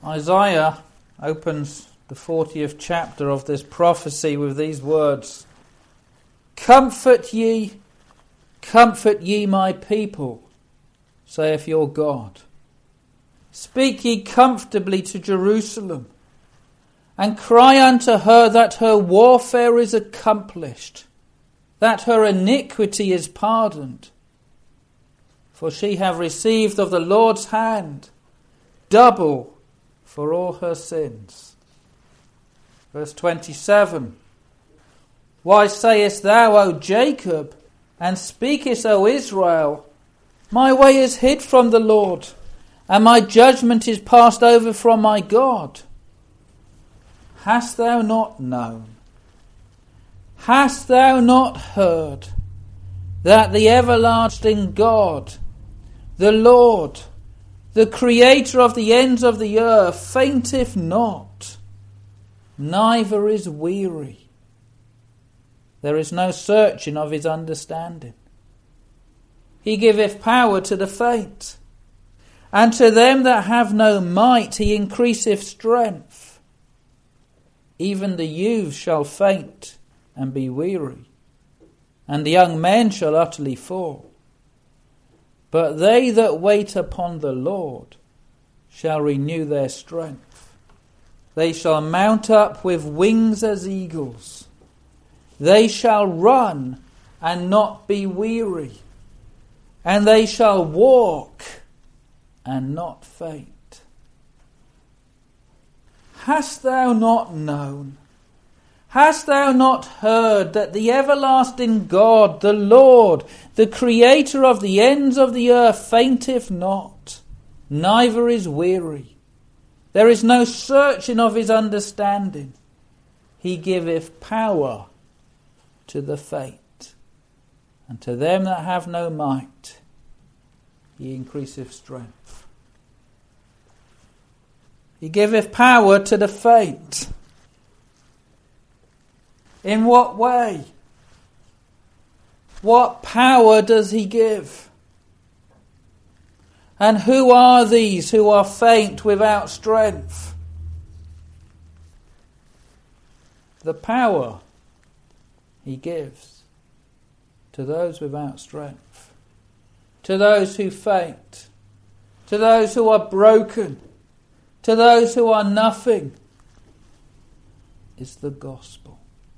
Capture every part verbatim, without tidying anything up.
Isaiah opens the fortieth chapter of this prophecy with these words: "Comfort ye, comfort ye my people, saith your God. Speak ye comfortably to Jerusalem, and cry unto her that her warfare is accomplished, that her iniquity is pardoned. For she have received of the Lord's hand double for all her sins." Verse twenty-seven. "Why sayest thou, O Jacob, and speakest, O Israel, my way is hid from the Lord, and my judgment is passed over from my God? Hast thou not known? Hast thou not heard that the everlasting God, the Lord, the Creator of the ends of the earth, fainteth not, neither is weary? There is no searching of his understanding. He giveth power to the faint, and to them that have no might he increaseth strength. Even the youths shall faint and be weary, and the young men shall utterly fall. But they that wait upon the Lord shall renew their strength. They shall mount up with wings as eagles. They shall run and not be weary, and they shall walk and not faint. Hast thou not known? Hast thou not heard that the everlasting God, the Lord, the Creator of the ends of the earth, fainteth not, neither is weary? There is no searching of his understanding. He giveth power to the faint, and to them that have no might he increaseth strength." He giveth power to the faint. In what way? What power does he give? And who are these who are faint without strength? The power he gives to those without strength, to those who faint, to those who are broken, to those who are nothing, is the gospel.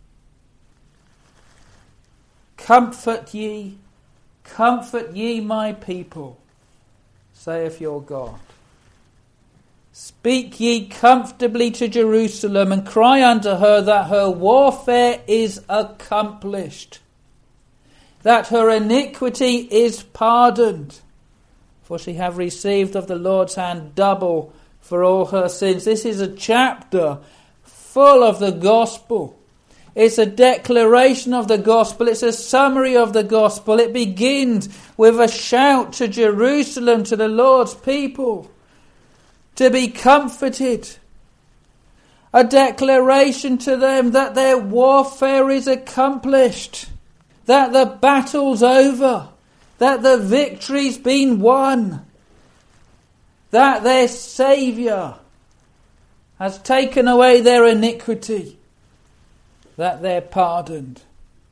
"Comfort ye, comfort ye my people, saith your God. Speak ye comfortably to Jerusalem, and cry unto her that her warfare is accomplished, that her iniquity is pardoned. For she have received of the Lord's hand double for all her sins." This is a chapter full of the gospel. It's a declaration of the gospel. It's a summary of the gospel. It begins with a shout to Jerusalem, to the Lord's people, to be comforted. A declaration to them that their warfare is accomplished, that the battle's over, that the victory's been won, that their Saviour has taken away their iniquity, that they're pardoned.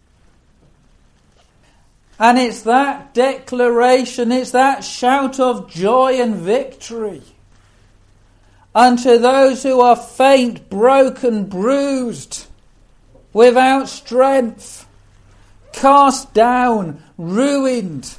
And it's that declaration, it's that shout of joy and victory unto those who are faint, broken, bruised, without strength, cast down, ruined.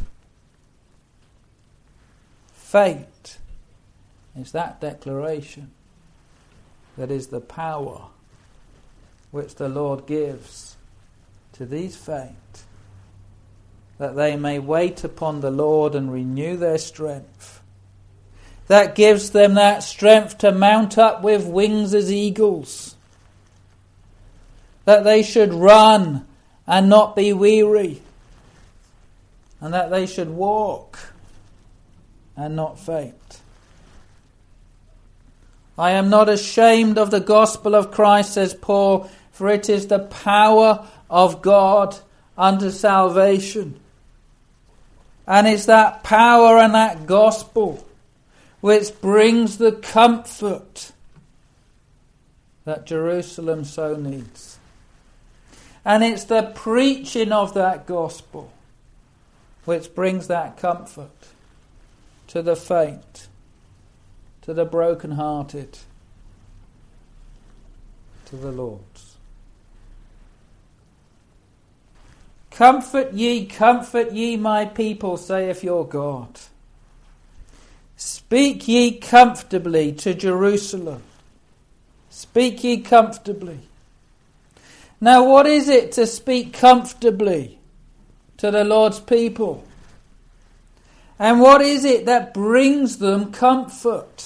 Faint. It's that declaration that is the power which the Lord gives to these faint, that they may wait upon the Lord and renew their strength. That gives them that strength to mount up with wings as eagles, that they should run and not be weary, and that they should walk and not faint. "I am not ashamed of the gospel of Christ," says Paul, "for it is the power of God unto salvation." And it's that power and that gospel which brings the comfort that Jerusalem so needs. And it's the preaching of that gospel which brings that comfort to the faint, to the brokenhearted, to the Lord's. Comfort ye, comfort ye, my people, saith your God. Speak ye comfortably to Jerusalem. Speak ye comfortably. Now, what is it to speak comfortably to the Lord's people? And what is it that brings them comfort?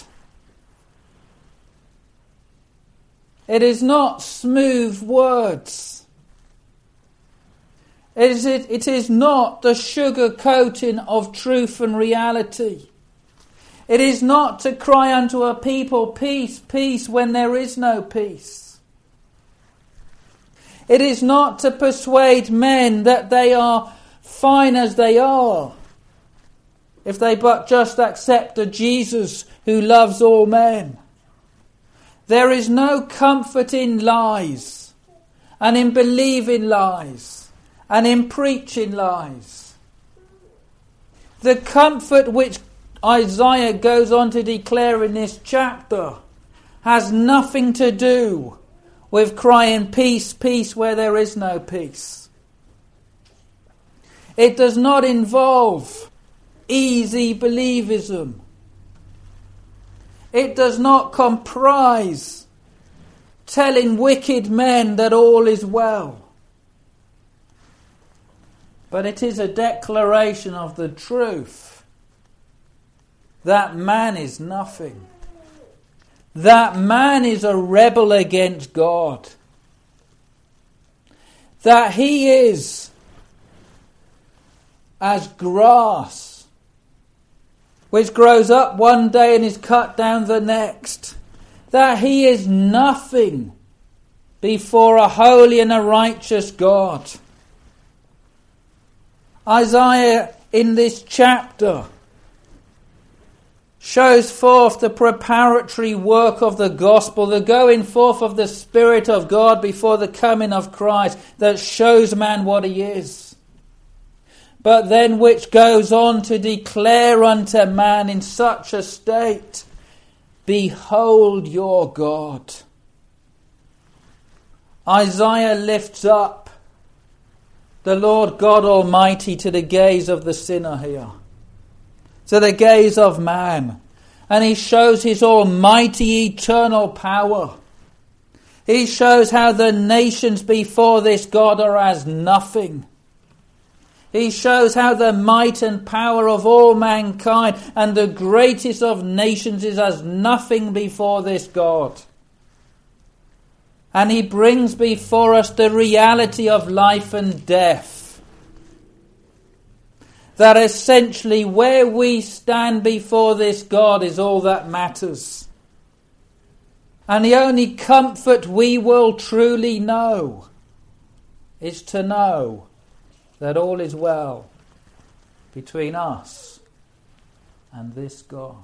It is not smooth words. It is, it, it is not the sugar coating of truth and reality. It is not to cry unto a people, peace, peace, when there is no peace. It is not to persuade men that they are fine as they are, if they but just accept a Jesus who loves all men. There is no comfort in lies, and in believing lies, and in preaching lies. The comfort which Isaiah goes on to declare in this chapter has nothing to do with crying peace, peace where there is no peace. It does not involve easy believism. It does not comprise telling wicked men that all is well. But it is a declaration of the truth that man is nothing. That man is a rebel against God. That he is as grass, which grows up one day and is cut down the next. That he is nothing before a holy and a righteous God. Isaiah in this chapter shows forth the preparatory work of the gospel, the going forth of the Spirit of God before the coming of Christ, that shows man what he is. But then which goes on to declare unto man in such a state, behold your God. Isaiah lifts up the Lord God Almighty to the gaze of the sinner here, to the gaze of man. And he shows his almighty eternal power. He shows how the nations before this God are as nothing. He shows how the might and power of all mankind and the greatest of nations is as nothing before this God. And he brings before us the reality of life and death. That essentially where we stand before this God is all that matters. And the only comfort we will truly know is to know that all is well between us and this God.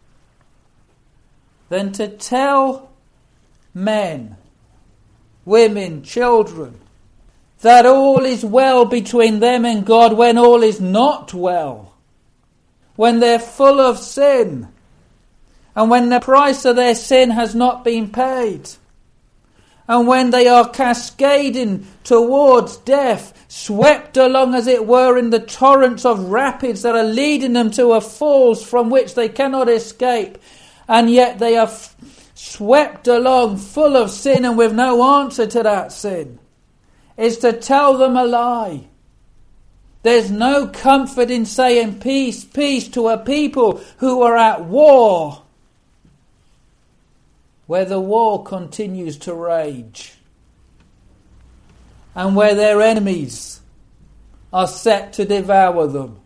Then to tell men, women, children, that all is well between them and God when all is not well, when they're full of sin, and when the price of their sin has not been paid, and when they are cascading towards death, swept along as it were in the torrents of rapids that are leading them to a falls from which they cannot escape, and yet they are f- swept along full of sin and with no answer to that sin, is to tell them a lie. There's no comfort in saying peace, peace to a people who are at war, where the war continues to rage, and where their enemies are set to devour them.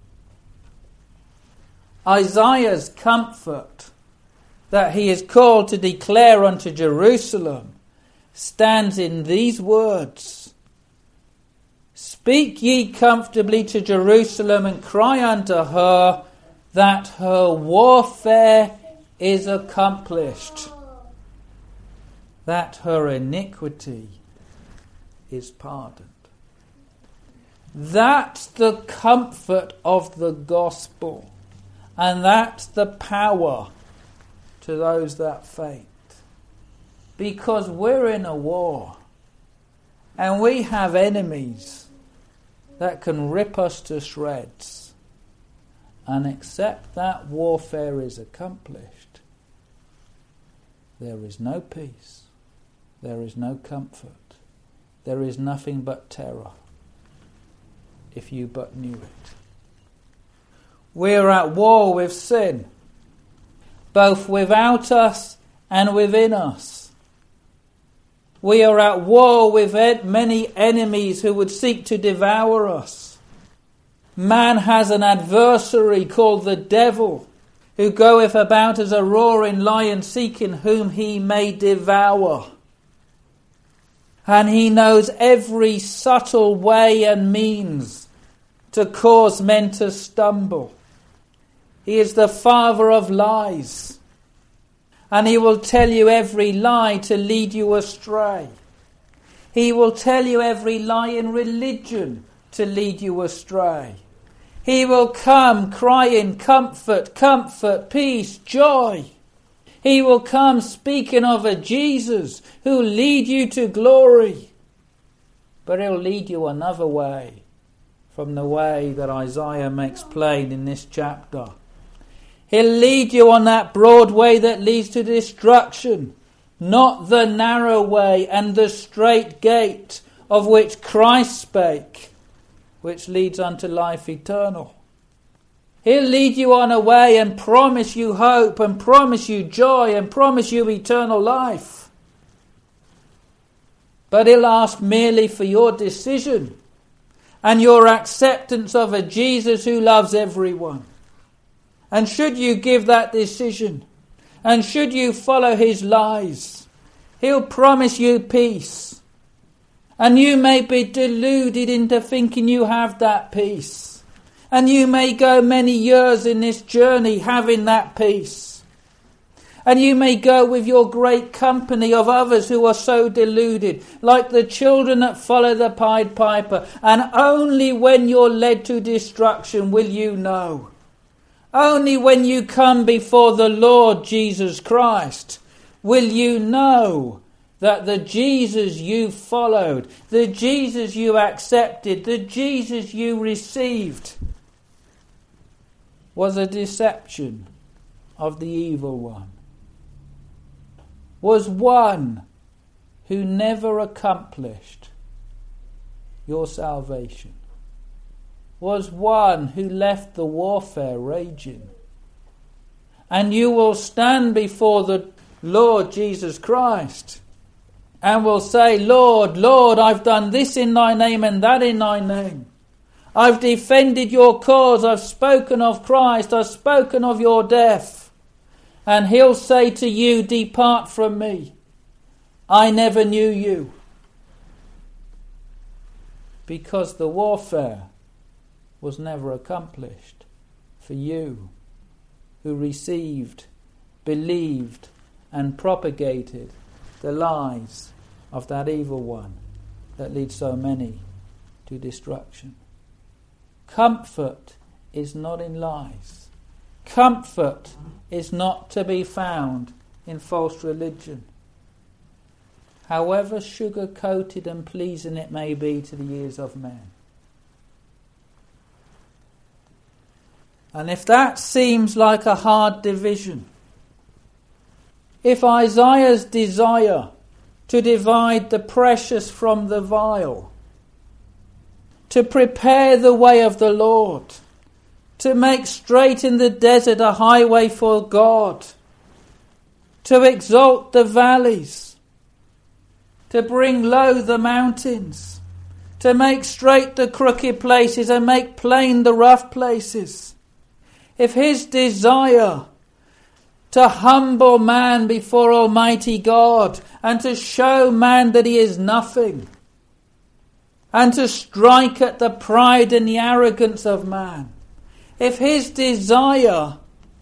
Isaiah's comfort that he is called to declare unto Jerusalem stands in these words: Speak ye comfortably to Jerusalem, and cry unto her that her warfare is accomplished, that her iniquity is pardoned. That's the comfort of the gospel, and that's the power to those that faint. Because we're in a war, and we have enemies that can rip us to shreds. And except that warfare is accomplished, there is no peace, there is no comfort, there is nothing but terror, if you but knew it. We're at war with sin, both without us and within us. We are at war with many enemies who would seek to devour us. Man has an adversary called the devil, who goeth about as a roaring lion, seeking whom he may devour. And he knows every subtle way and means to cause men to stumble. He is the father of lies. And he will tell you every lie to lead you astray. He will tell you every lie in religion to lead you astray. He will come crying comfort, comfort, peace, joy. He will come speaking of a Jesus who lead you to glory. But he'll lead you another way from the way that Isaiah makes plain in this chapter. He'll lead you on that broad way that leads to destruction, not the narrow way and the straight gate of which Christ spake, which leads unto life eternal. He'll lead you on a way and promise you hope and promise you joy and promise you eternal life. But he'll ask merely for your decision and your acceptance of a Jesus who loves everyone. And should you give that decision, and should you follow his lies, he'll promise you peace. And you may be deluded into thinking you have that peace. And you may go many years in this journey having that peace. And you may go with your great company of others who are so deluded, like the children that follow the Pied Piper. And only when you're led to destruction will you know. Only when you come before the Lord Jesus Christ will you know that the Jesus you followed, the Jesus you accepted, the Jesus you received was a deception of the evil one, was one who never accomplished your salvation, was one who left the warfare raging. And you will stand before the Lord Jesus Christ and will say, Lord, Lord, I've done this in thy name and that in thy name. I've defended your cause. I've spoken of Christ. I've spoken of your death. And he'll say to you, depart from me. I never knew you. Because the warfare was never accomplished for you who received, believed and propagated the lies of that evil one that leads so many to destruction. Comfort is not in lies. Comfort is not to be found in false religion, however sugar-coated and pleasing it may be to the ears of men. And if that seems like a hard division, if Isaiah's desire to divide the precious from the vile, to prepare the way of the Lord, to make straight in the desert a highway for God, to exalt the valleys, to bring low the mountains, to make straight the crooked places and make plain the rough places, if his desire to humble man before Almighty God and to show man that he is nothing and to strike at the pride and the arrogance of man, if his desire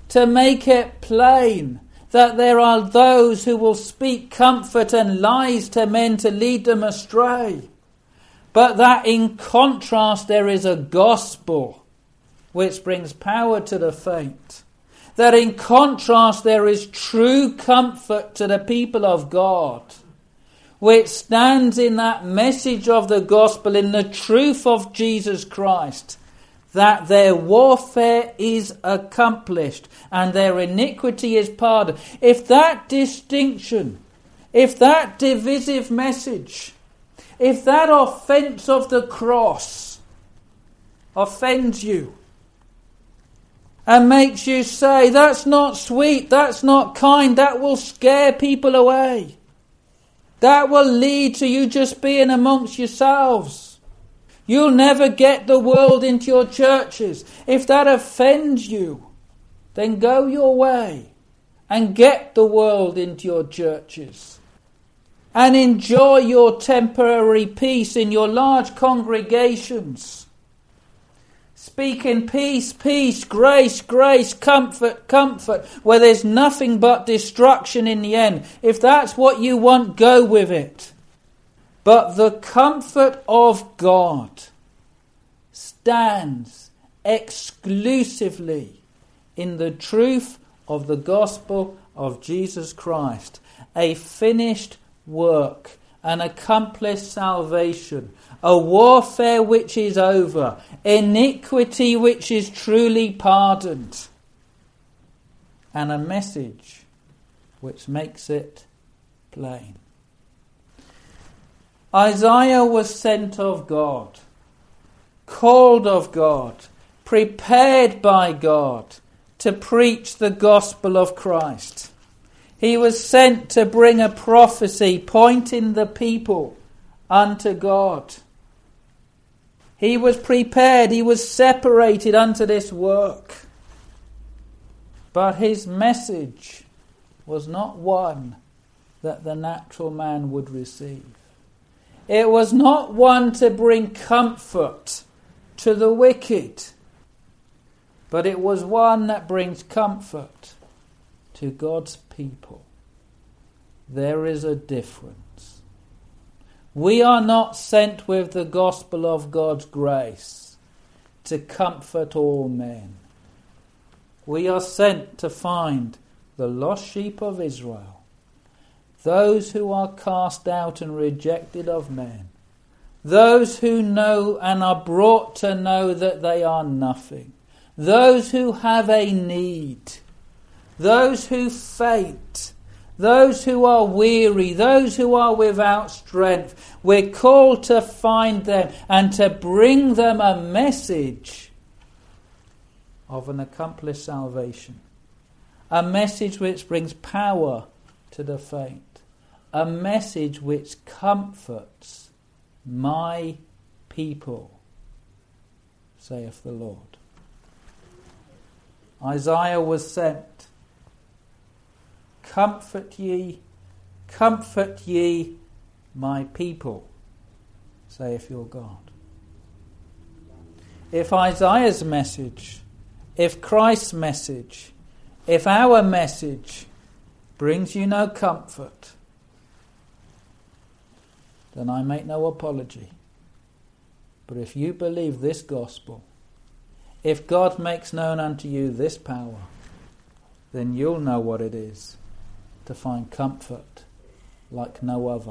to make it plain that there are those who will speak comfort and lies to men to lead them astray. But that in contrast there is a gospel which brings power to the faint. That in contrast there is true comfort to the people of God, which stands in that message of the gospel, in the truth of Jesus Christ, that their warfare is accomplished and their iniquity is pardoned. If that distinction, if that divisive message, if that offence of the cross offends you and makes you say, that's not sweet, that's not kind, that will scare people away, that will lead to you just being amongst yourselves, you'll never get the world into your churches. If that offends you, then go your way and get the world into your churches and enjoy your temporary peace in your large congregations. Speaking peace, peace, grace, grace, comfort, comfort, where there's nothing but destruction in the end. If that's what you want, go with it. But the comfort of God stands exclusively in the truth of the gospel of Jesus Christ, a finished work, an accomplished salvation, a warfare which is over, iniquity which is truly pardoned, and a message which makes it plain. Isaiah was sent of God, called of God, prepared by God to preach the gospel of Christ. He was sent to bring a prophecy pointing the people unto God. He was prepared, he was separated unto this work. But his message was not one that the natural man would receive. It was not one to bring comfort to the wicked, but it was one that brings comfort to God's people. There is a difference. We are not sent with the gospel of God's grace to comfort all men. We are sent to find the lost sheep of Israel, those who are cast out and rejected of men, those who know and are brought to know that they are nothing, those who have a need, those who faint, those who are weary, those who are without strength. We're called to find them and to bring them a message of an accomplished salvation, a message which brings power to the faint, a message which comforts my people, saith the Lord. Isaiah was sent. Comfort ye, comfort ye, my people, saith your God. If Isaiah's message, if Christ's message, if our message brings you no comfort, then I make no apology. But if you believe this gospel, if God makes known unto you this power, then you'll know what it is to find comfort like no other.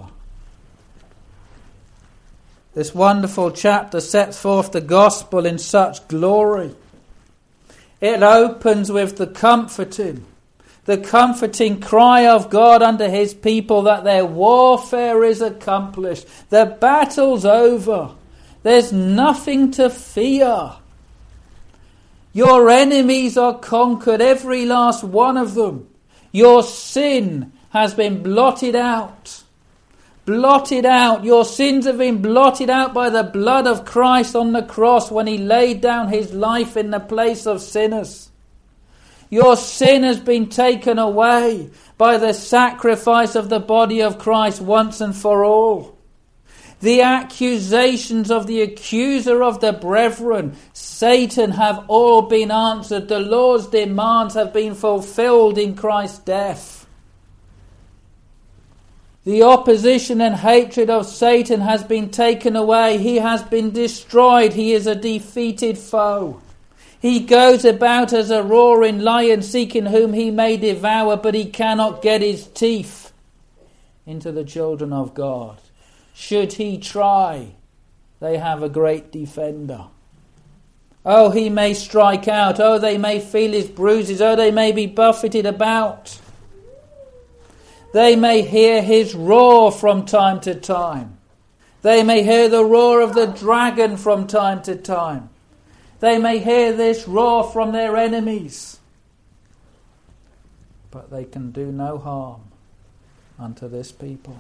This wonderful chapter sets forth the gospel in such glory. It opens with the comforting, the comforting cry of God unto his people that their warfare is accomplished. The battle's over. There's nothing to fear. Your enemies are conquered, every last one of them. Your sin has been blotted out. Blotted out. Your sins have been blotted out by the blood of Christ on the cross when he laid down his life in the place of sinners. Your sin has been taken away by the sacrifice of the body of Christ once and for all. The accusations of the accuser of the brethren, Satan, have all been answered. The Lord's demands have been fulfilled in Christ's death. The opposition and hatred of Satan has been taken away. He has been destroyed. He is a defeated foe. He goes about as a roaring lion, seeking whom he may devour, but he cannot get his teeth into the children of God. Should he try, they have a great defender. Oh, he may strike out. Oh, they may feel his bruises. Oh, they may be buffeted about. They may hear his roar from time to time. They may hear the roar of the dragon from time to time. They may hear this roar from their enemies. But they can do no harm unto this people.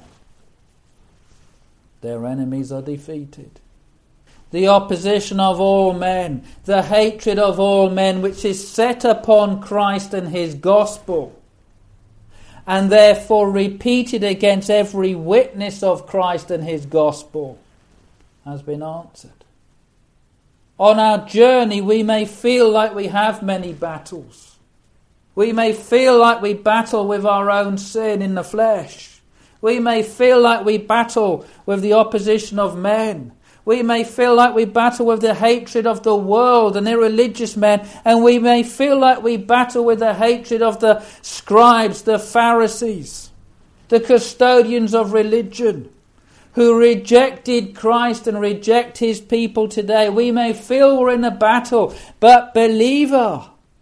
Their enemies are defeated. The opposition of all men, the hatred of all men, which is set upon Christ and his gospel, and therefore repeated against every witness of Christ and his gospel, has been answered. On our journey, we may feel like we have many battles. We may feel like we battle with our own sin in the flesh. We may feel like we battle with the opposition of men. We may feel like we battle with the hatred of the world and irreligious men. And we may feel like we battle with the hatred of the scribes, the Pharisees, the custodians of religion, who rejected Christ and reject his people today. We may feel we're in a battle, but believer,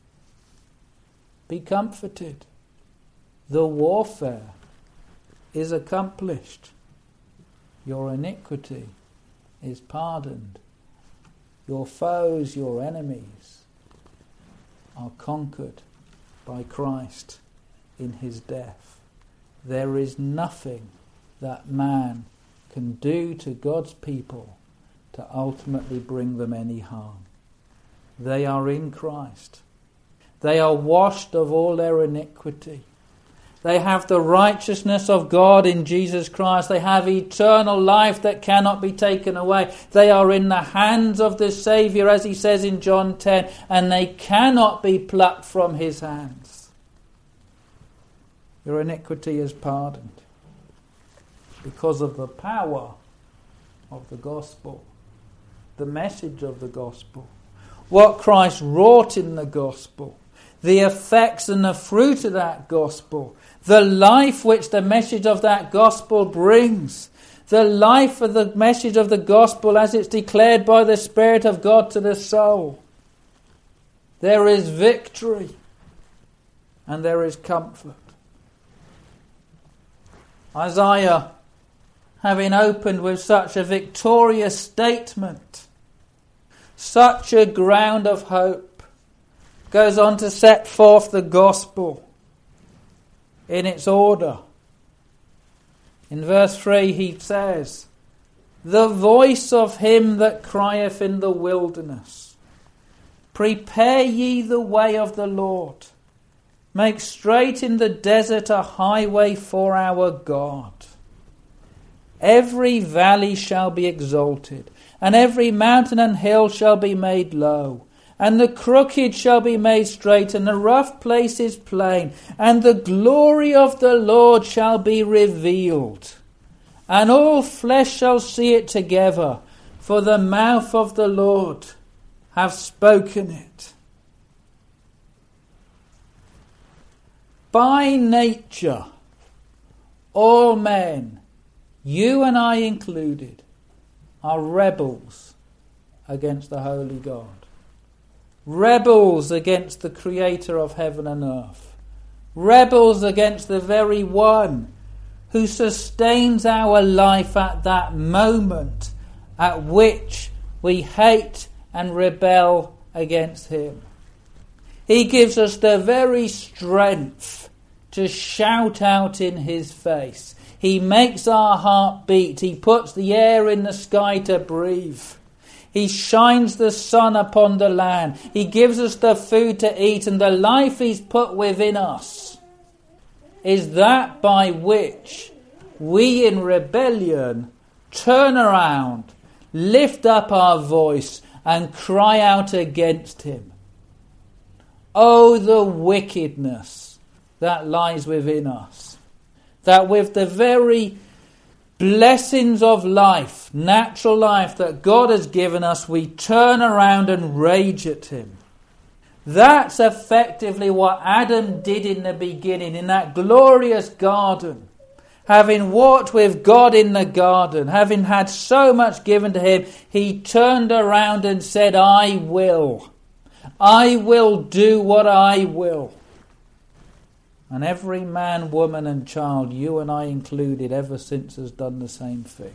be comforted. The warfare is accomplished. Your iniquity is pardoned. Your foes, your enemies, are conquered by Christ in his death. There is nothing that man can do to God's people to ultimately bring them any harm. They are in Christ. They are washed of all their iniquity. They have the righteousness of God in Jesus Christ. They have eternal life that cannot be taken away. They are in the hands of the Saviour, as he says in John ten, and they cannot be plucked from his hands. Your iniquity is pardoned because of the power of the gospel, the message of the gospel, what Christ wrought in the gospel, the effects and the fruit of that gospel, the life which the message of that gospel brings, the life of the message of the gospel as it's declared by the Spirit of God to the soul. There is victory and there is comfort. Isaiah, having opened with such a victorious statement, such a ground of hope, goes on to set forth the gospel in its order. In verse three he says, "The voice of him that crieth in the wilderness, prepare ye the way of the Lord, make straight in the desert a highway for our God. Every valley shall be exalted, and every mountain and hill shall be made low. And the crooked shall be made straight, and the rough places plain. And the glory of the Lord shall be revealed. And all flesh shall see it together, for the mouth of the Lord hath spoken it." By nature, all men, you and I included, are rebels against the holy God. Rebels against the Creator of heaven and earth. Rebels against the very one who sustains our life at that moment at which we hate and rebel against him. He gives us the very strength to shout out in his face. He makes our heart beat. He puts the air in the sky to breathe. He shines the sun upon the land. He gives us the food to eat, and the life he's put within us is that by which we in rebellion turn around, lift up our voice and cry out against him. Oh, the wickedness that lies within us. That with the very blessings of life, natural life that God has given us, we turn around and rage at him. That's effectively what Adam did in the beginning, in that glorious garden. Having walked with God in the garden, having had so much given to him, he turned around and said, I will. I will do what I will. And every man, woman and child, you and I included, ever since has done the same thing.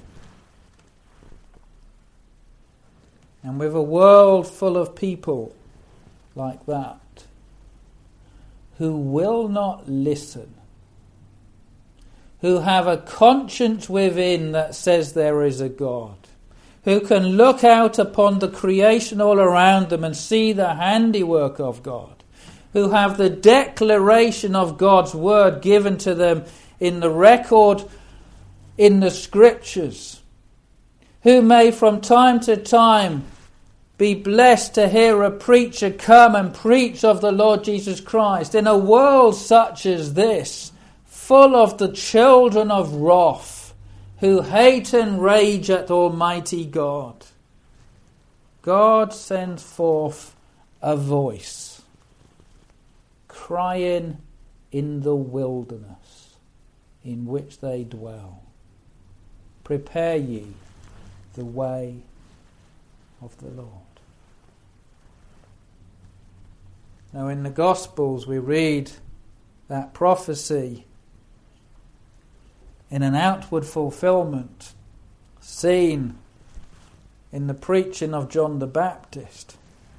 And with a world full of people like that, who will not listen, who have a conscience within that says there is a God, who can look out upon the creation all around them and see the handiwork of God, who have the declaration of God's word given to them in the record in the scriptures, who may from time to time be blessed to hear a preacher come and preach of the Lord Jesus Christ in a world such as this, full of the children of wrath, who hate and rage at Almighty God. God sends forth a voice, crying in the wilderness in which they dwell, prepare ye the way of the Lord. Now in the Gospels we read that prophecy in an outward fulfillment seen in the preaching of John the Baptist.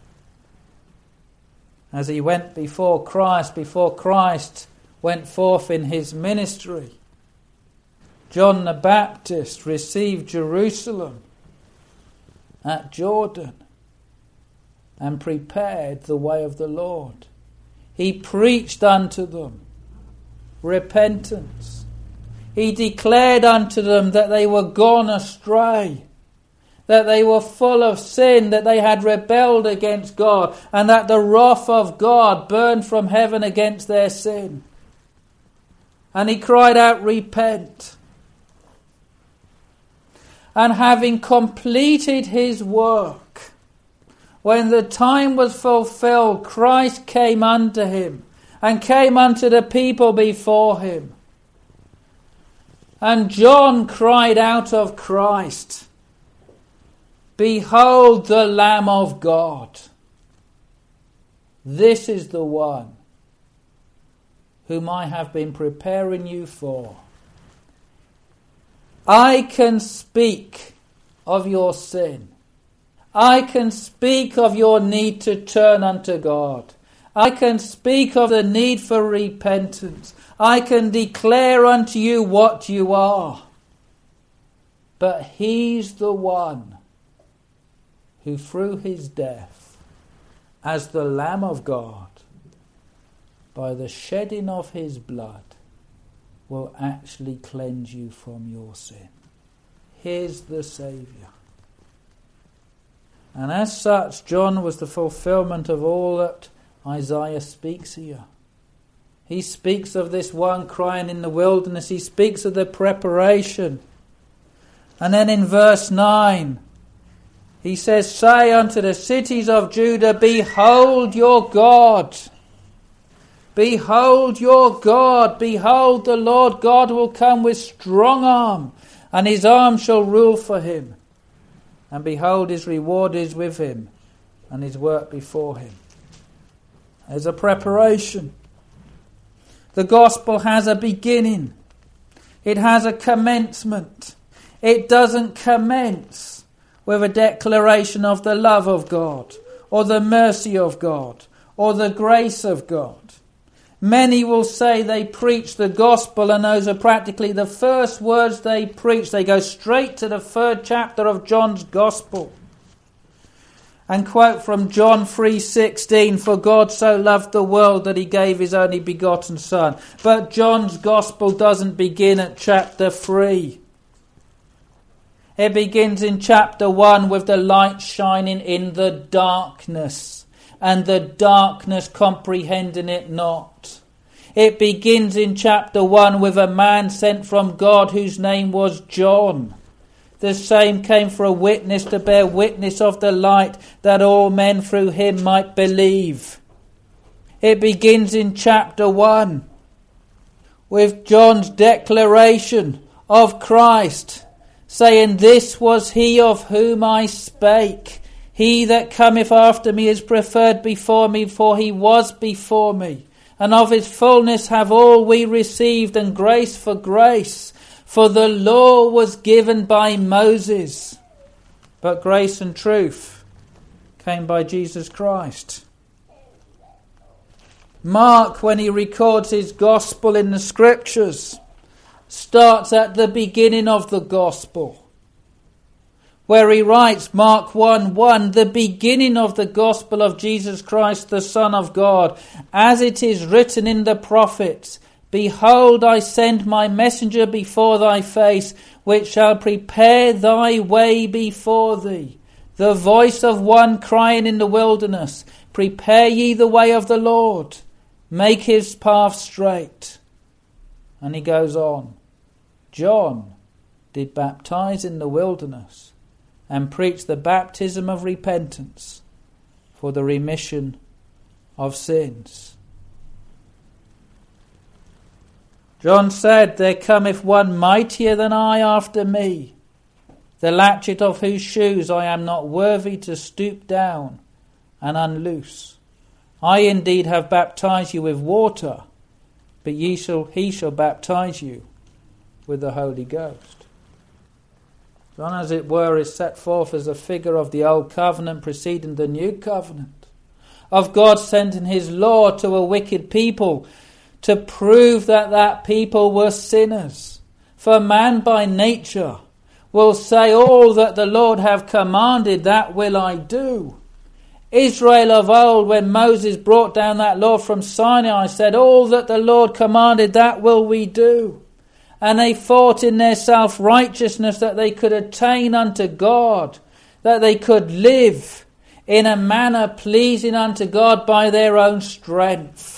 As he went before Christ, before Christ went forth in his ministry, John the Baptist received Jerusalem at Jordan and prepared the way of the Lord. He preached unto them repentance. He declared unto them that they were gone astray, that they were full of sin, that they had rebelled against God, and that the wrath of God burned from heaven against their sin. And he cried out, repent. And having completed his work, when the time was fulfilled, Christ came unto him and came unto the people before him. And John cried out of Christ, behold the Lamb of God. This is the one whom I have been preparing you for. I can speak of your sin. I can speak of your need to turn unto God. I can speak of the need for repentance. I can declare unto you what you are. But he's the one who through his death, as the Lamb of God, by the shedding of his blood, will actually cleanse you from your sin. Here's the Saviour. And as such, John was the fulfillment of all that Isaiah speaks here. He speaks of this one crying in the wilderness. He speaks of the preparation. And then in verse nine, he says, say unto the cities of Judah, behold your God. Behold your God. Behold the Lord God will come with strong arm, and his arm shall rule for him. And behold, his reward is with him, and his work before him. There's a preparation. The gospel has a beginning. It has a commencement. It doesn't commence with a declaration of the love of God, or the mercy of God, or the grace of God. Many will say they preach the gospel, and those are practically the first words they preach. They go straight to the third chapter of John's gospel and quote from John three sixteen, for God so loved the world that he gave his only begotten Son. But John's gospel doesn't begin at chapter three. It begins in chapter one with the light shining in the darkness, and the darkness comprehending it not. It begins in chapter one with a man sent from God whose name was John. The same came for a witness to bear witness of the light, that all men through him might believe. It begins in chapter one with John's declaration of Christ, saying, "This was he of whom I spake. He that cometh after me is preferred before me, for he was before me. And of his fullness have all we received, and grace for grace. For the law was given by Moses, but grace and truth came by Jesus Christ." Mark, when he records his gospel in the scriptures, starts at the beginning of the gospel, where he writes, Mark one one, "The beginning of the gospel of Jesus Christ, the Son of God, as it is written in the prophets, Behold, I send my messenger before thy face, which shall prepare thy way before thee. The voice of one crying in the wilderness, Prepare ye the way of the Lord, make his path straight." And he goes on, "John did baptize in the wilderness, and preach the baptism of repentance for the remission of sins." John said, "There cometh one mightier than I after me, the latchet of whose shoes I am not worthy to stoop down and unloose. I indeed have baptized you with water, but ye shall, he shall baptize you with the Holy Ghost." John, as it were, is set forth as a figure of the old covenant preceding the new covenant, of God sending his law to a wicked people to prove that that people were sinners. For man by nature will say, "All that the Lord have commanded, that will I do." Israel of old, when Moses brought down that law from Sinai, said, "All that the Lord commanded, that will we do." And they thought in their self-righteousness that they could attain unto God, that they could live in a manner pleasing unto God by their own strength.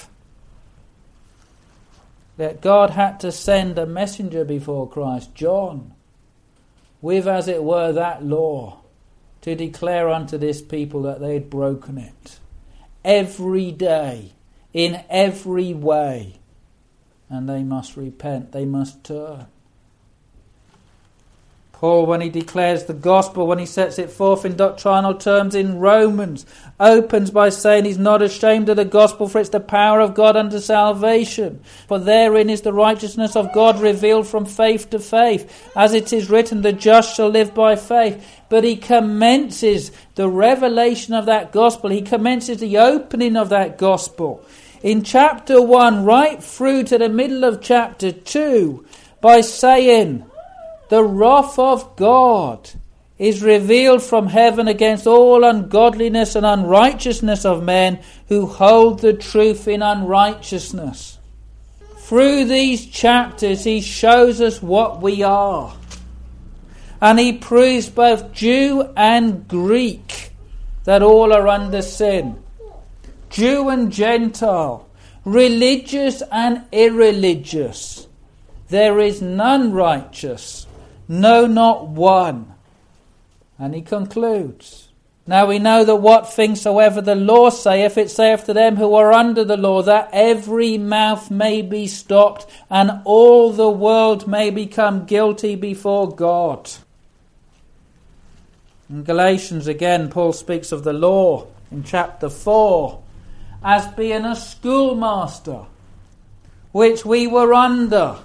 That God had to send a messenger before Christ, John, with, as it were, that law, to declare unto this people that they had broken it every day, in every way, and they must repent, they must turn. Paul, when he declares the gospel, when he sets it forth in doctrinal terms in Romans, opens by saying he's not ashamed of the gospel, for it's the power of God unto salvation. For therein is the righteousness of God revealed from faith to faith. As it is written, the just shall live by faith. But he commences the revelation of that gospel. He commences the opening of that gospel in chapter one right through to the middle of chapter two by saying, "The wrath of God is revealed from heaven against all ungodliness and unrighteousness of men who hold the truth in unrighteousness." Through these chapters he shows us what we are. And he proves both Jew and Greek that all are under sin. Jew and Gentile, religious and irreligious. There is none righteous, no, not one. And he concludes, "Now we know that what things soever the law saith, it saith to them who are under the law, that every mouth may be stopped, and all the world may become guilty before God." In Galatians again, Paul speaks of the law in chapter four as being a schoolmaster, which we were under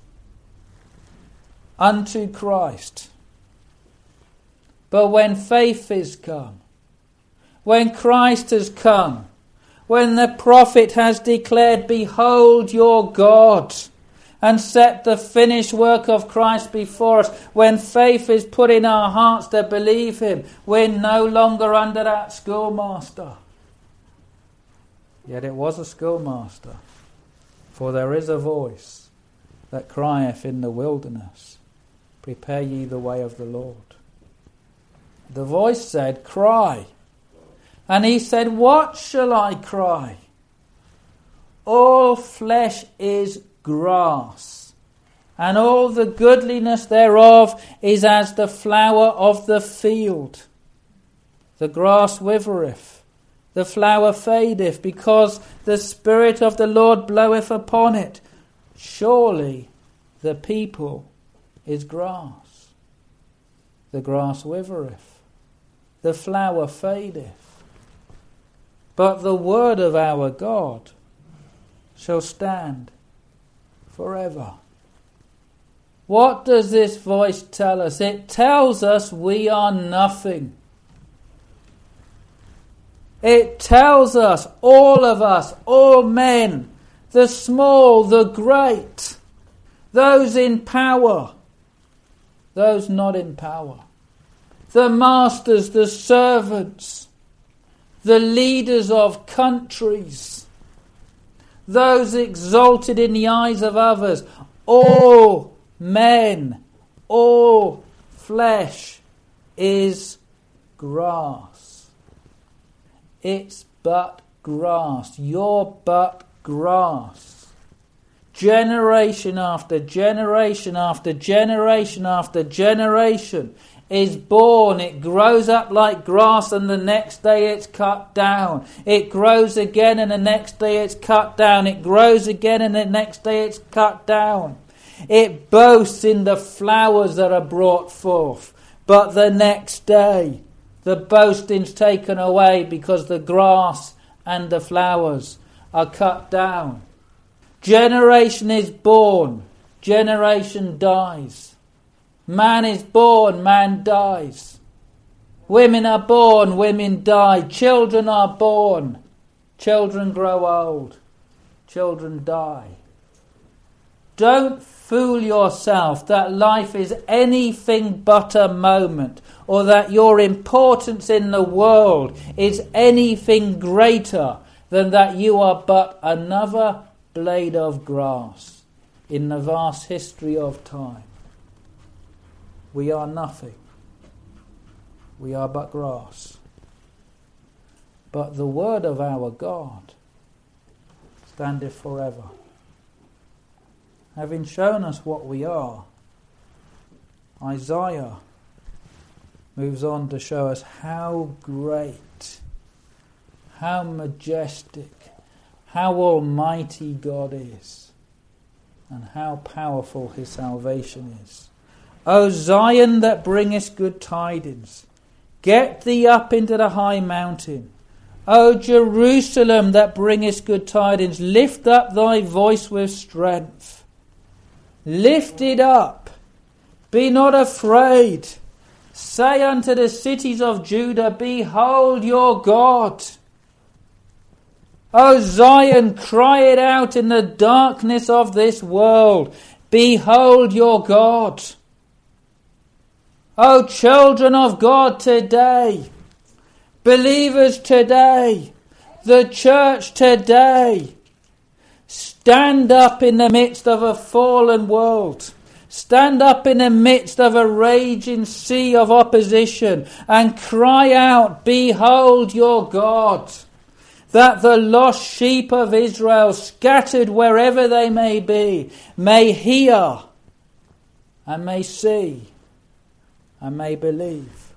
unto Christ. But when faith is come, when Christ has come, when the prophet has declared, "Behold your God," and set the finished work of Christ before us, when faith is put in our hearts to believe him, we're no longer under that schoolmaster. Yet it was a schoolmaster. For there is a voice that crieth in the wilderness, prepare ye the way of the Lord. The voice said, cry. And he said, what shall I cry? All flesh is grass, and all the goodliness thereof is as the flower of the field. The grass withereth, the flower fadeth, because the Spirit of the Lord bloweth upon it. Surely the people is grass. The grass withereth, the flower fadeth, but the word of our God shall stand forever. What does this voice tell us? It tells us we are nothing. It tells us, all of us, all men, the small, the great, those in power, those not in power, the masters, the servants, the leaders of countries, those exalted in the eyes of others, all men, all flesh is grass. It's but grass. You're but grass. Generation after generation after generation after generation is born. It grows up like grass, and the next day it's cut down. It grows again, and the next day it's cut down. It grows again, and the next day it's cut down. It boasts in the flowers that are brought forth, but the next day the boasting's taken away because the grass and the flowers are cut down. Generation is born, generation dies. Man is born, man dies. Women are born, women die. Children are born, children grow old, children die. Don't fool yourself that life is anything but a moment, or that your importance in the world is anything greater than that you are but another blade of grass in the vast history of time. We are nothing. We are but grass. But the word of our God standeth forever. Having shown us what we are, Isaiah moves on to show us how great, how majestic, how almighty God is, and how powerful his salvation is. O Zion, that bringest good tidings, get thee up into the high mountain. O Jerusalem, that bringest good tidings, lift up thy voice with strength. Lift it up, be not afraid. Say unto the cities of Judah, behold your God. O Zion, cry it out in the darkness of this world, behold your God. O children of God today, believers today, the church today, stand up in the midst of a fallen world. Stand up in the midst of a raging sea of opposition and cry out, behold your God. That the lost sheep of Israel, scattered wherever they may be, may hear and may see and may believe.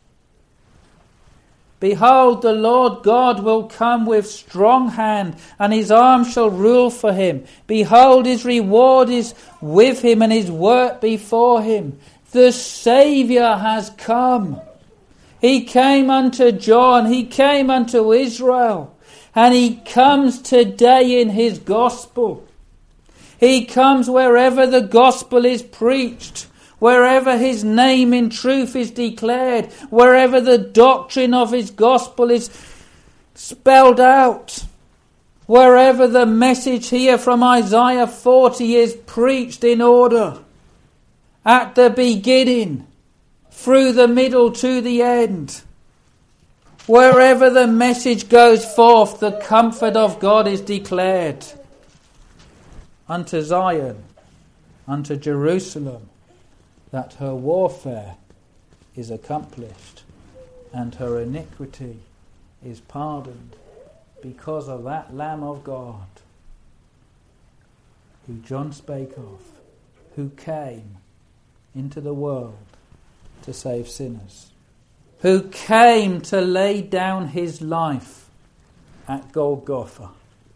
Behold, the Lord God will come with strong hand, and his arm shall rule for him. Behold, his reward is with him, and his work before him. The Saviour has come. He came unto John, he came unto Israel, and he comes today in his gospel. He comes wherever the gospel is preached, wherever his name in truth is declared, wherever the doctrine of his gospel is spelled out, wherever the message here from Isaiah forty is preached in order, at the beginning, through the middle to the end. Wherever the message goes forth, the comfort of God is declared. Unto Zion, unto Jerusalem, that her warfare is accomplished and her iniquity is pardoned because of that Lamb of God who John spake of, who came into the world to save sinners, who came to lay down his life at Golgotha,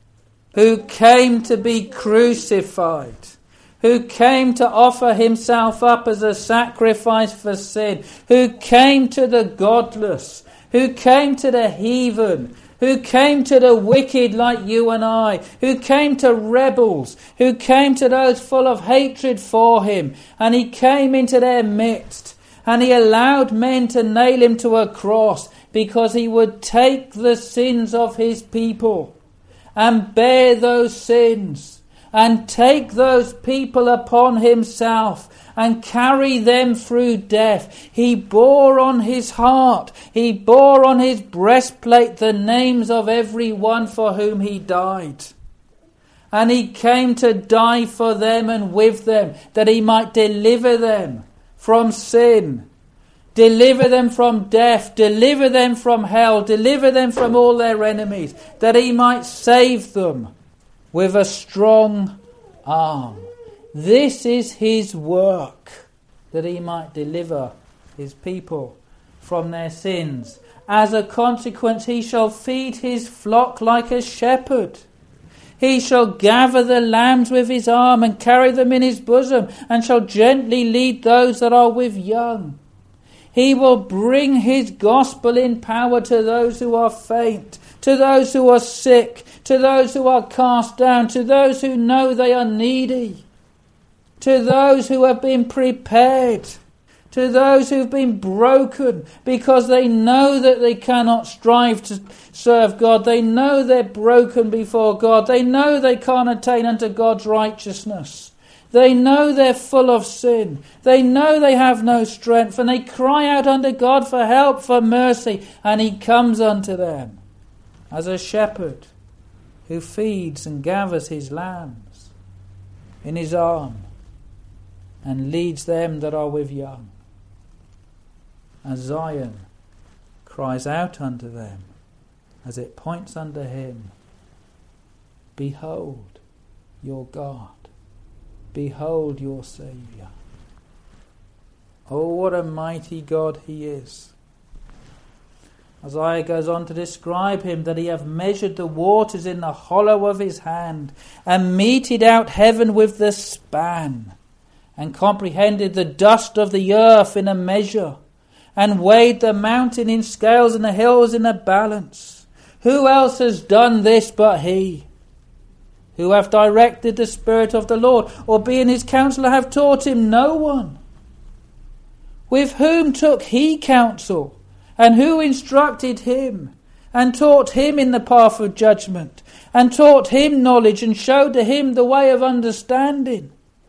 who came to be crucified, who came to offer himself up as a sacrifice for sin, who came to the godless, who came to the heathen, who came to the wicked like you and I, who came to rebels, who came to those full of hatred for him, and he came into their midst, and he allowed men to nail him to a cross because he would take the sins of his people and bear those sins and take those people upon himself and carry them through death. He bore on his heart, he bore on his breastplate the names of every one for whom he died. And he came to die for them and with them, that he might deliver them from sin, deliver them from death, deliver them from hell, deliver them from all their enemies, that he might save them with a strong arm. This is his work, that he might deliver his people from their sins. As a consequence, he shall feed his flock like a shepherd. He shall gather the lambs with his arm and carry them in his bosom, and shall gently lead those that are with young. He will bring his gospel in power to those who are faint, to those who are sick, to those who are cast down, to those who know they are needy, to those who have been prepared, to those who have been broken because they know that they cannot strive to serve God. They know they're broken before God. They know they can't attain unto God's righteousness. They know they're full of sin. They know they have no strength, and they cry out unto God for help, for mercy, and he comes unto them as a shepherd who feeds and gathers his lambs in his arm and leads them that are with young. As Zion cries out unto them, as it points unto him, behold your God, behold your Saviour. Oh, what a mighty God he is. Isaiah goes on to describe him, that he hath measured the waters in the hollow of his hand, and meted out heaven with the span, and comprehended the dust of the earth in a measure, and weighed the mountain in scales and the hills in a balance. Who else has done this but he? Who hath directed the Spirit of the Lord, or being his counselor have taught him? No one. With whom took he counsel? And who instructed him, and taught him in the path of judgment, and taught him knowledge, and showed to him the way of understanding?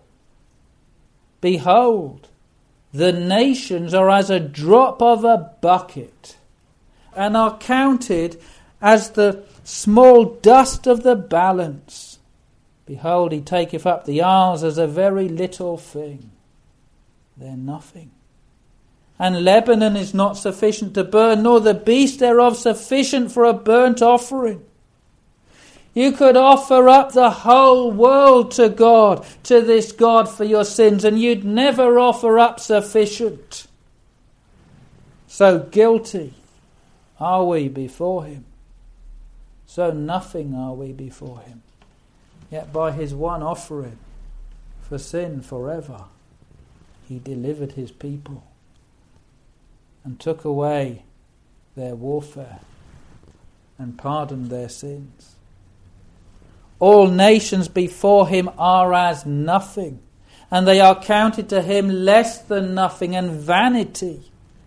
Behold, the nations are as a drop of a bucket, and are counted as the small dust of the balance. Behold, he taketh up the isles as a very little thing. They're nothing. And Lebanon is not sufficient to burn, nor the beast thereof sufficient for a burnt offering. You could offer up the whole world to God, to this God for your sins, and you'd never offer up sufficient. So guilty are we before him. So nothing are we before him. Yet by his one offering for sin forever, he delivered his people and took away their warfare and pardoned their sins. All nations before him are as nothing, and they are counted to him less than nothing and vanity.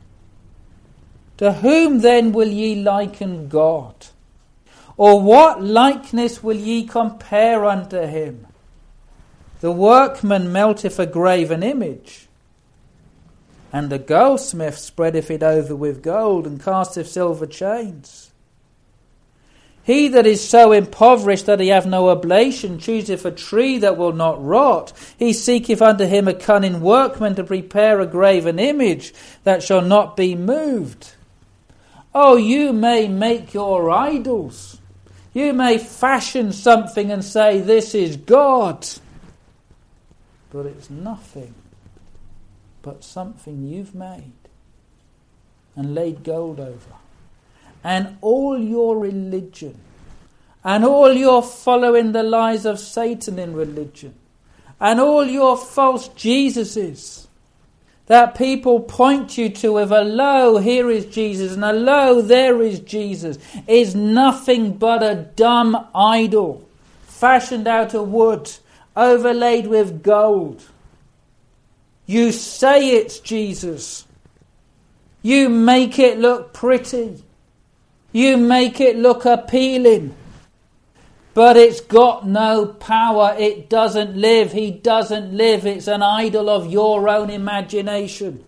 To whom then will ye liken God? Or what likeness will ye compare unto him? The workman melteth a graven image, and the goldsmith spreadeth it over with gold, and casteth silver chains. He that is so impoverished that he have no oblation chooseth a tree that will not rot. He seeketh unto him a cunning workman to prepare a graven image that shall not be moved. Oh, you may make your idols. You may fashion something and say, this is God. But it's nothing but something you've made and laid gold over. And all your religion, and all your following the lies of Satan in religion, and all your false Jesuses that people point you to with a lo, here is Jesus, and a lo, there is Jesus, is nothing but a dumb idol, fashioned out of wood, overlaid with gold. You say it's Jesus. You make it look pretty. You make it look appealing, but it's got no power. It doesn't live. He doesn't live. It's an idol of your own imagination.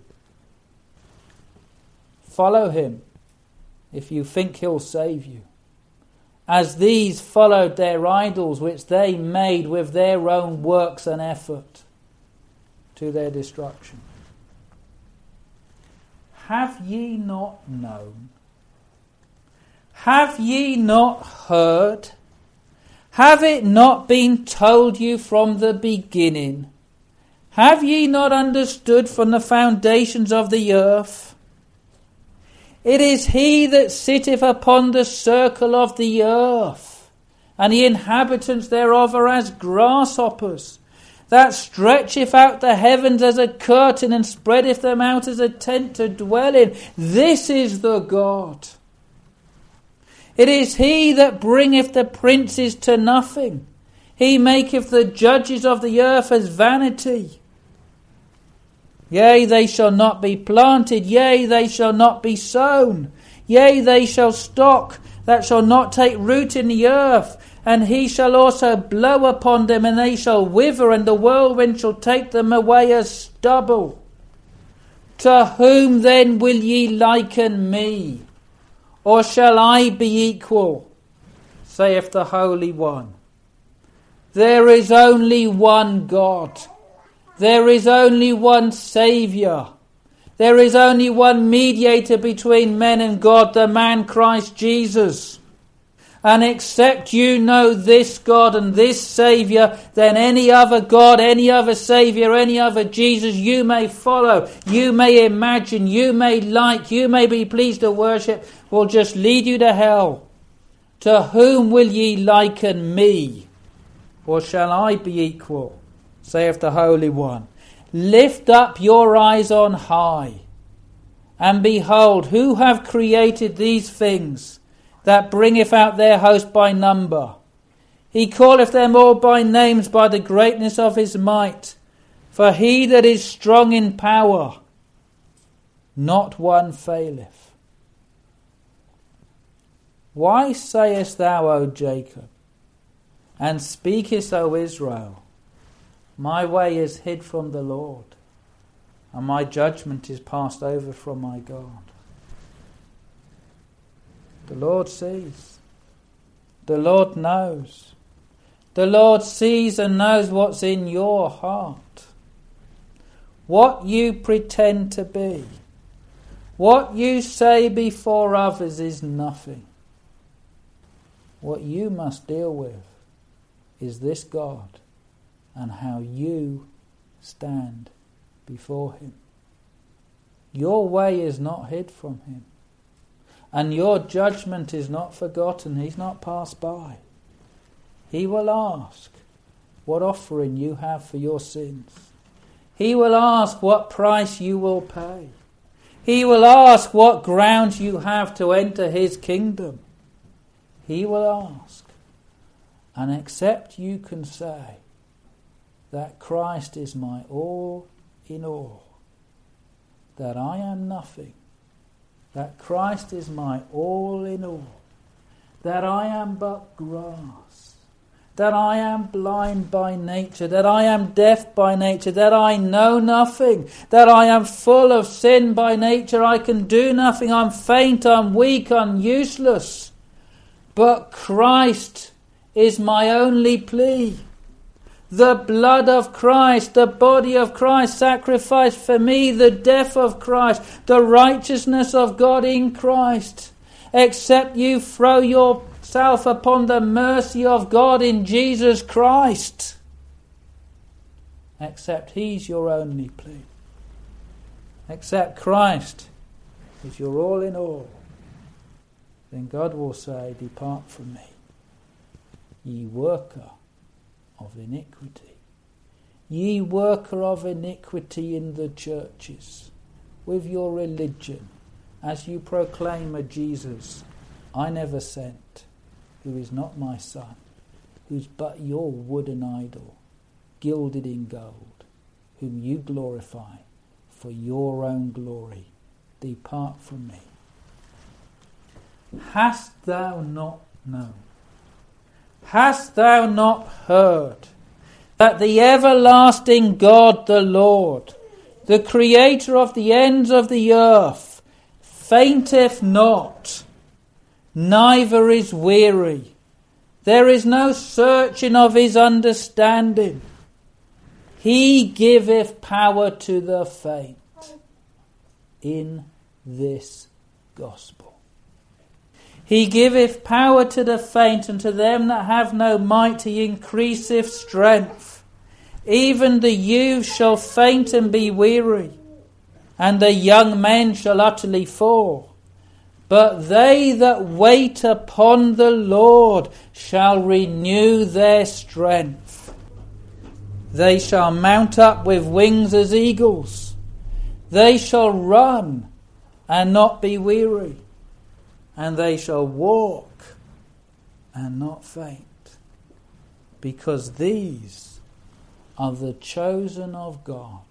Follow him if you think he'll save you. As these followed their idols, which they made with their own works and effort, to their destruction. Have ye not known? Have ye not heard? Have it not been told you from the beginning? Have ye not understood from the foundations of the earth? It is he that sitteth upon the circle of the earth, and the inhabitants thereof are as grasshoppers, that stretcheth out the heavens as a curtain, and spreadeth them out as a tent to dwell in. This is the God. It is he that bringeth the princes to nothing. He maketh the judges of the earth as vanity. Yea, they shall not be planted. Yea, they shall not be sown. Yea, they shall stock that shall not take root in the earth. And he shall also blow upon them, and they shall wither, and the whirlwind shall take them away as stubble. To whom then will ye liken me? Or shall I be equal? Saith the Holy One. There is only one God. There is only one Saviour. There is only one mediator between men and God, the man Christ Jesus. And except you know this God and this Saviour, then any other God, any other Saviour, any other Jesus you may follow, you may imagine, you may like, you may be pleased to worship, will just lead you to hell. To whom will ye liken me? Or shall I be equal? Saith the Holy One. Lift up your eyes on high, and behold, who have created these things, that bringeth out their host by number? He calleth them all by names by the greatness of his might. For he that is strong in power, not one faileth. Why sayest thou, O Jacob, and speakest, O Israel, my way is hid from the Lord, and my judgment is passed over from my God? The Lord sees. The Lord knows. The Lord sees and knows what's in your heart. What you pretend to be, what you say before others is nothing. What you must deal with is this God and how you stand before him. Your way is not hid from him. And your judgment is not forgotten. He's not passed by. He will ask what offering you have for your sins. He will ask what price you will pay. He will ask what grounds you have to enter his kingdom. He will ask. And except you can say that Christ is my all in all, that I am nothing, that Christ is my all in all, that I am but grass, that I am blind by nature, that I am deaf by nature, that I know nothing, that I am full of sin by nature, I can do nothing, I'm faint, I'm weak, I'm useless. but Christ is my only plea. The blood of Christ, the body of Christ sacrificed for me, the death of Christ, the righteousness of God in Christ. Except you throw yourself upon the mercy of God in Jesus Christ. Except He's your only plea. Except Christ is your all in all. Then God will say, depart from me, ye worker of iniquity. Ye worker of iniquity in the churches, with your religion, as you proclaim a Jesus I never sent, who is not my son, who's but your wooden idol, gilded in gold, whom you glorify for your own glory. Depart from me. Hast thou not known? Hast thou not heard that the everlasting God, the Lord, the Creator of the ends of the earth, fainteth not, neither is weary. There is no searching of his understanding. He giveth power to the faint in this gospel. He giveth power to the faint, and to them that have no might he increaseth strength. Even the youth shall faint and be weary, and the young men shall utterly fall. But they that wait upon the Lord shall renew their strength. They shall mount up with wings as eagles. They shall run and not be weary. And they shall walk and not faint. Because these are the chosen of God.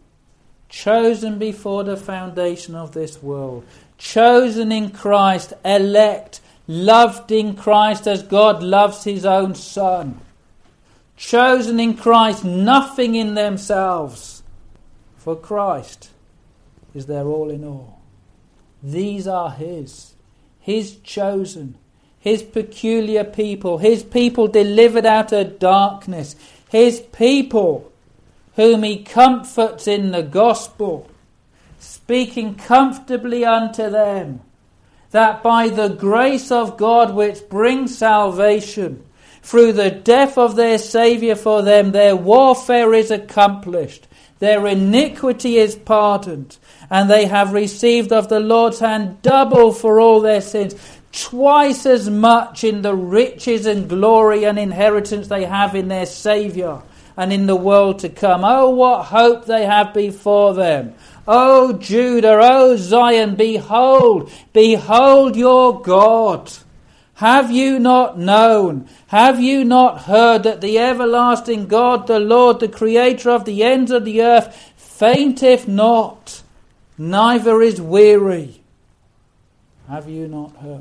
Chosen before the foundation of this world. Chosen in Christ, elect, loved in Christ as God loves his own Son. Chosen in Christ, nothing in themselves. For Christ is their all in all. These are his. His chosen, his peculiar people, his people delivered out of darkness, his people whom he comforts in the gospel, speaking comfortably unto them, that by the grace of God which brings salvation, through the death of their Saviour for them, their warfare is accomplished, their iniquity is pardoned, and they have received of the Lord's hand double for all their sins, twice as much in the riches and glory and inheritance they have in their Saviour and in the world to come. Oh, what hope they have before them. O Judah, O Zion, behold, behold your God. Have you not known? Have you not heard that the everlasting God, the Lord, the Creator of the ends of the earth, fainteth not, neither is weary? Have you not heard?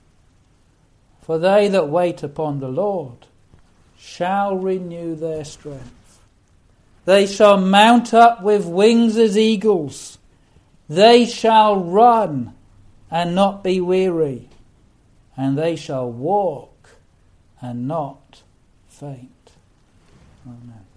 For they that wait upon the Lord shall renew their strength. They shall mount up with wings as eagles. They shall run and not be weary. And they shall walk and not faint. Amen.